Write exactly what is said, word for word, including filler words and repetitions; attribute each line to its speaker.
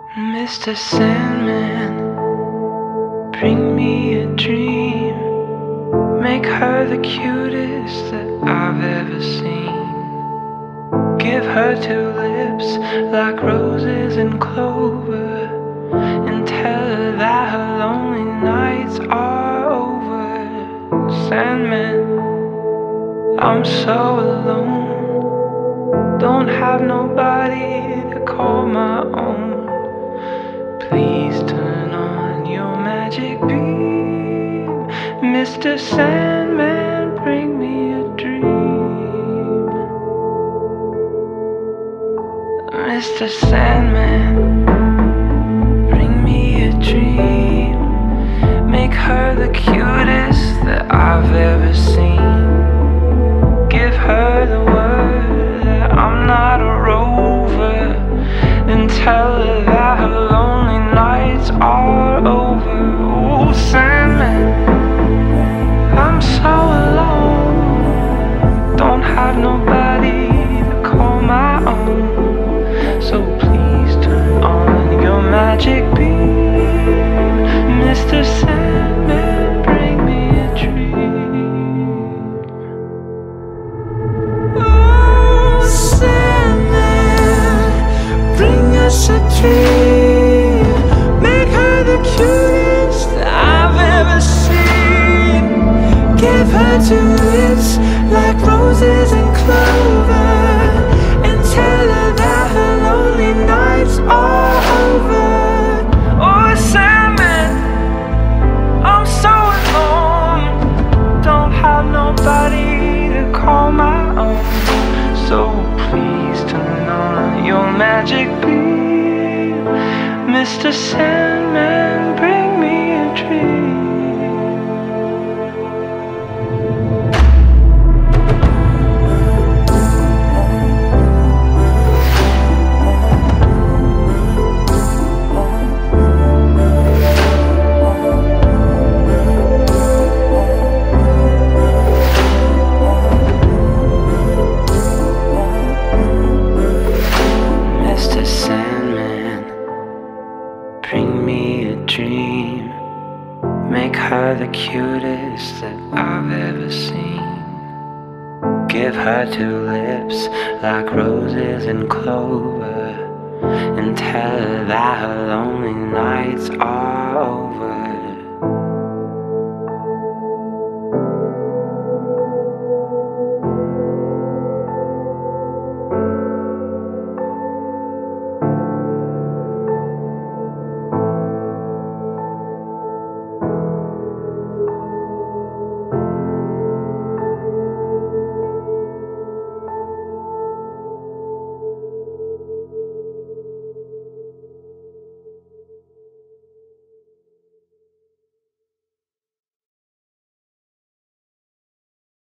Speaker 1: Mister Sandman, bring me a dream. Make her the cutest that I've ever seen. Give her two lips like roses and clover, and tell her that her lonely nights are over. Sandman, I'm so alone, don't have nobody to call my own. Please turn on your magic beam. Mister Sandman, bring me a dream. Mister Sandman, bring me a dream. Make her the cutest that I've ever seen. Give her the word that I'm not a rover, and tell her that her lonely nights are over. Oh, Sandman, I'm so alone, don't have nobody to call my own. So please turn on your magic beam. Mister Sandman, bring me a dream. Oh, Sandman, bring us a dream. Make her the cutest that I've ever seen. Give her two lips like roses and clover, and tell her that her lonely nights are over. Oh, Sandman, I'm so alone, don't have nobody to call my own. So please turn on your magic beam. Mister Sandman, bring me a dream. Mister Sandman, bring me a dream. Make her the cutest that I've ever seen. Give her two lips like roses and clover, and tell her that her lonely nights are over.